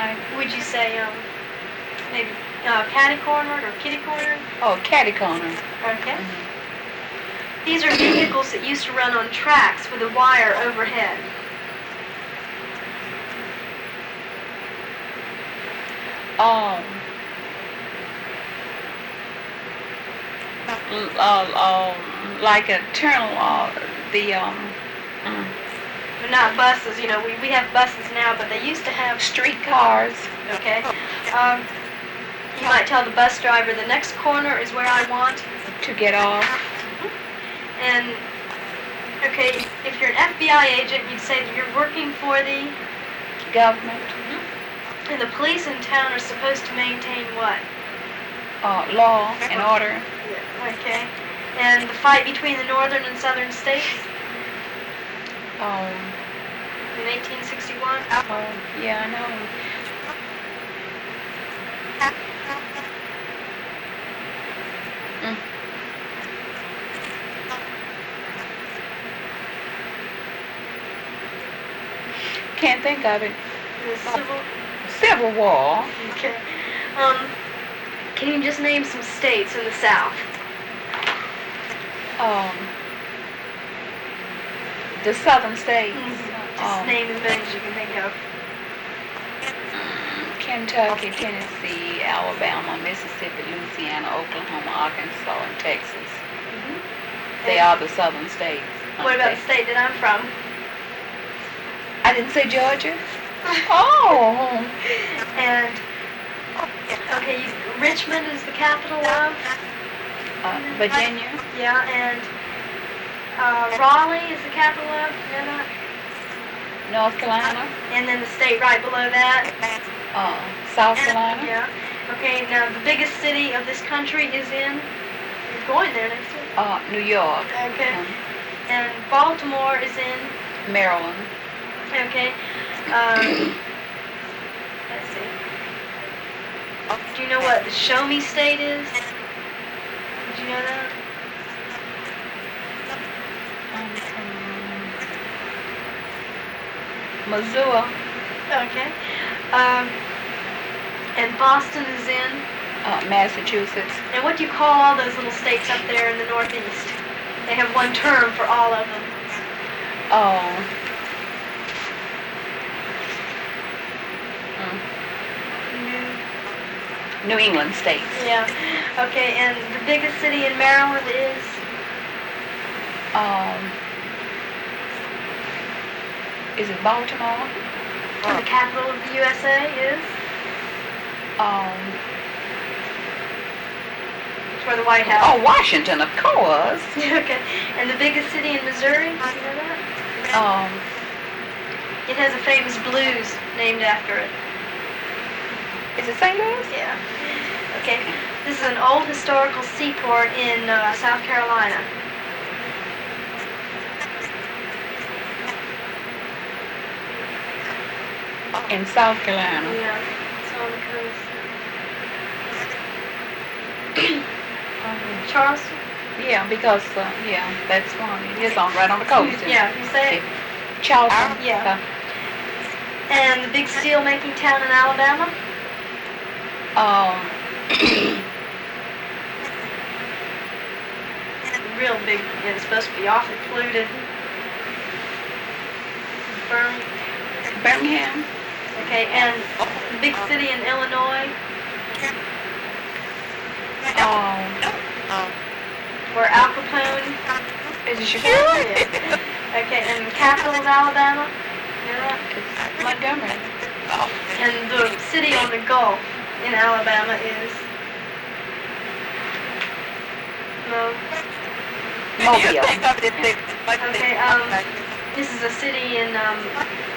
right. Would you say maybe catty cornered or kitty cornered? Oh, catty corner. Okay. These are vehicles that used to run on tracks with a wire overhead. Like a tunnel, But not buses. You know, we have buses now, but they used to have streetcars. Okay. You might tell the bus driver the next corner is where I want to get off. And okay, if you're an FBI agent, you'd say that you're working for the government. And the police in town are supposed to maintain what? Law and order. Okay. And the fight between the northern and southern states? In 1861? Yeah, I know. Can't think of it. The Civil War. Okay. Can you just name some states in the South? The southern states. Just name as many as you can think of. Kentucky, Tennessee, Alabama, Mississippi, Louisiana, Oklahoma, Arkansas, and Texas. They are the southern states. What about the state that I'm from? I didn't say Georgia. Oh. And okay, Richmond is the capital of Virginia. Yeah, and Raleigh is the capital of, you know that? North Carolina. And then the state right below that? South Carolina. Yeah. Okay, now the biggest city of this country is in? You're going there next week. New York. Okay. And Baltimore is in? Maryland. Okay. Let's see. Do you know what the Show Me State is? Did you know that? Missouri. Okay. And Boston is in? Massachusetts. And what do you call all those little states up there in the Northeast? They have one term for all of them. New England states. Yeah. Okay, and the biggest city in Maryland is? Is it Baltimore? And the capital of the USA is? It's where the White House. Oh, Washington, of course. Okay. And the biggest city in Missouri? Do you know that? It has a famous blues named after it. Is it St. Louis? Yeah. Okay. This is an old historical seaport in South Carolina. In South Carolina. Yeah. It's on the coast. Charleston? Yeah, because that's one. It is right on the coast. Yeah. You say it? Charleston. Yeah. And the big steel making town in Alabama? Real big, and it's supposed to be awfully polluted. Birmingham. Okay, and the big city in Illinois? Where Al Capone? Is it Chicago? Yeah. Okay, and the capital of Alabama? You know that? It's Montgomery. And the city on the Gulf in Alabama is? No. Mobile. Okay, this is a city in